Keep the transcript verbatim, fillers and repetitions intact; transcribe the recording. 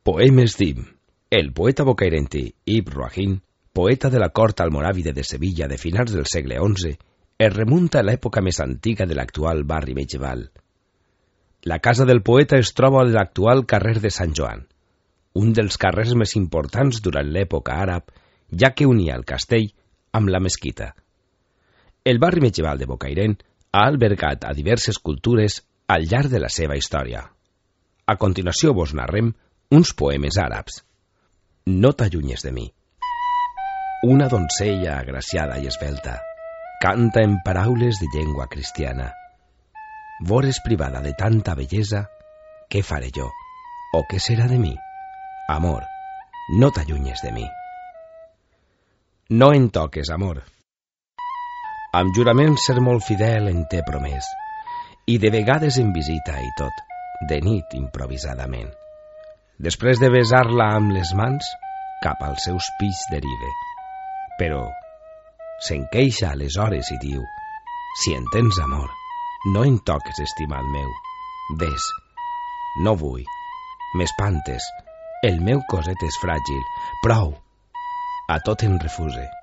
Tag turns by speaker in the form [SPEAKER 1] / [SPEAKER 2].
[SPEAKER 1] Poemes d'Ibn. El poeta bocairentí Ibn Ruajin, poeta de la cort almoràvide de Sevilla de finals del segle onze, es remunta a l'època més antiga de l'actual barri medieval. La casa del poeta es troba a l'actual carrer de Sant Joan, un dels carrers més importants durant l'època àrab, ja que unia el castell amb la mesquita. El barri medieval de Bocairent ha albergat a diverses cultures al llarg de la seva història. A continuació vos narrem uns poemes àrabs. No t'allunyes de mi. Una doncella agraciada i esvelta canta en paraules de llengua cristiana. Vores privada de tanta bellesa, què faré jo? O què serà de mi? Amor, no t'allunyes de mi. No en toques, amor. Amb jurament ser molt fidel en t'he promès, i de vegades en visita i tot, de nit improvisadament. Després de besar-la amb les mans, cap als seus pis derive. Però se'n queixa aleshores i diu: si en tens amor, no en toques, estimat meu. Ves, no vull, m'espantes, el meu coset és fràgil, prou, a tot en refuse.